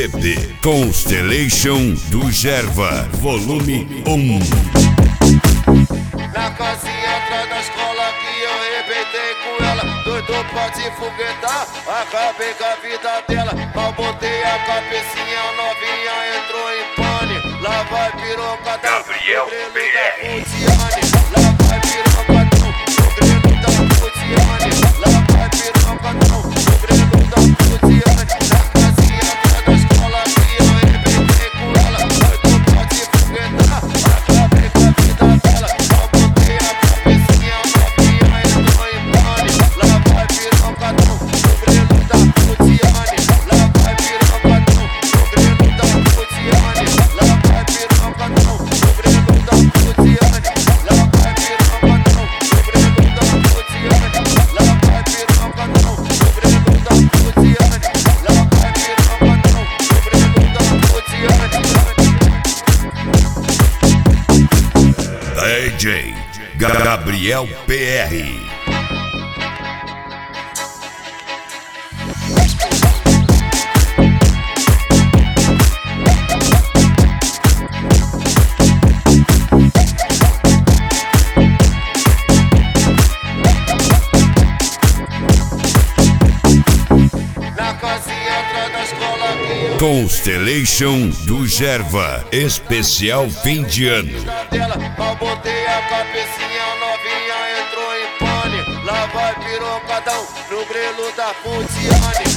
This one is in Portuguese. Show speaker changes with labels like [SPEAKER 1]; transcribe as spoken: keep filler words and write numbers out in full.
[SPEAKER 1] C D Constellation do Gerva, volume um.
[SPEAKER 2] Na casinha atrás da escola que eu arrebentei com ela, doido pra te foguetar, acabei com a vida dela. Mal botei a cabecinha, a novinha entrou em pane. Lá vai pirocadão,
[SPEAKER 1] Gabriel P R.
[SPEAKER 2] Lá vai pirocadão, o grelo da Futiane. Lá vai pirocadão, o grelo da Futiane. Na casinha atrás da escola que eu arrebentei com ela, doido pra te foguetar, acabei com a vida dela. Mal botei a cabecinha, a novinha entrou em pane. Lá vai pirocadão, o grelo da Futiane. Lá vai pirocadão, o grelo da Futiane. Lá vai pirocadão, o grelo da Futiane. Lá vai pirocadão, o grelo da Futiane. Lá vai pirocadão, o grelo da Futiane. Lá vai pirocadão, o grelo da Futiane.
[SPEAKER 1] D J Gabriel P R.
[SPEAKER 2] Na casinha atrás da escola que eu
[SPEAKER 1] Constellation do Gerva, especial fim de ano.
[SPEAKER 2] dela, mal botei a cabecinha, a novinha entrou em pane. Lá vai pirocadão, no grelo da Futiane.